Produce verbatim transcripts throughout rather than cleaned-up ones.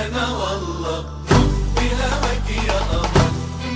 أنا والله بهواك يا قمر.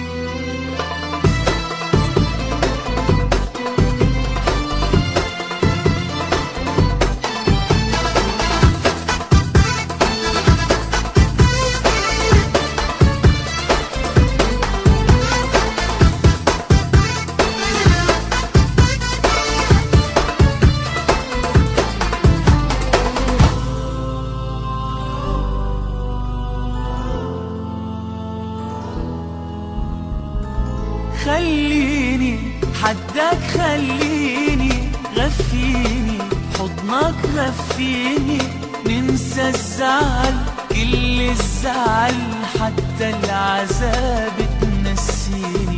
خليني حدك، خليني غفيني حضنك، غفيني ننسى الزعل، كل الزعل حتى العذاب تنسيني.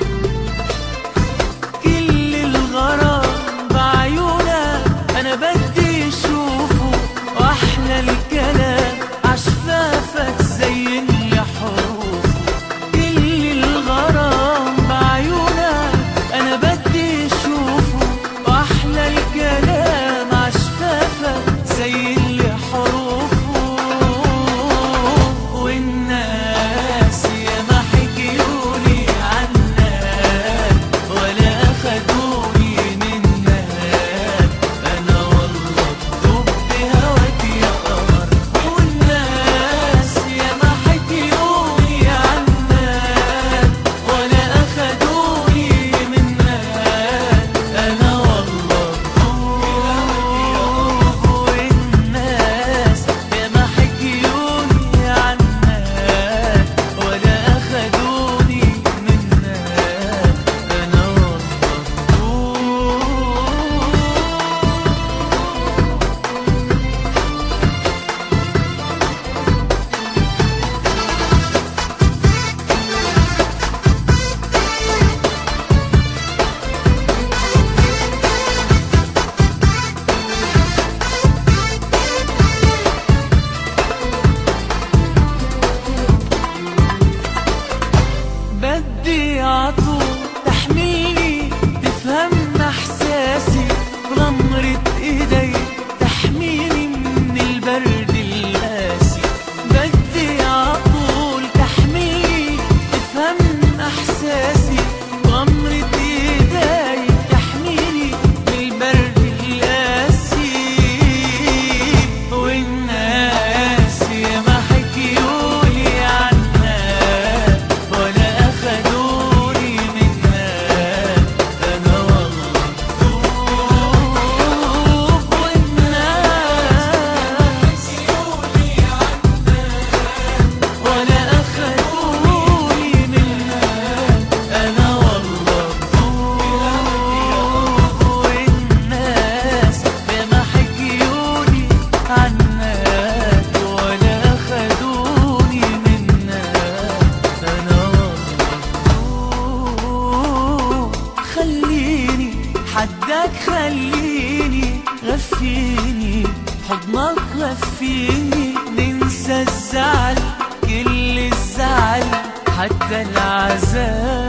كل الغرام بعيونك أنا بدي أشوفه، وأحلى الكلام عشفافك زين لي حروفه. كل الغرام بعيونك أنا بدي أشوفه، وأحلى الكلام عشفافك زين لي حروفه. والناس ياما حكيولي عنك ولا أخدوني منك، أنا والله بدوب بهواك يا قمر. والناس ياما حكيولي عنك ولا أخدوني منك، أنا والله بدوب بهواك يا قمر. والناس ياما حكيولي عنك ولا أخدوني منك، أنا والله بدي عطول تحميني، تفهم احساسي، غمرة ايدي تحميني من البرد القاسي. بدي عطول تحميني، تفهم احساسي، غمرة ايدي تحميني من البرد القاسي. والناس ياما حكيولي عنك ولا أخدوني منك، أنا والله بدوب. والناس حكيولي عنك ولا أخدوني منك، أنا والله بدوب. والناس ياما حكيولي عنك ولا أخدوني منك، أنا والله بدوب. خليني حدك، خليني غفيني حضنك، غفيني ننسى الزعل، كل الزعل حتى العذاب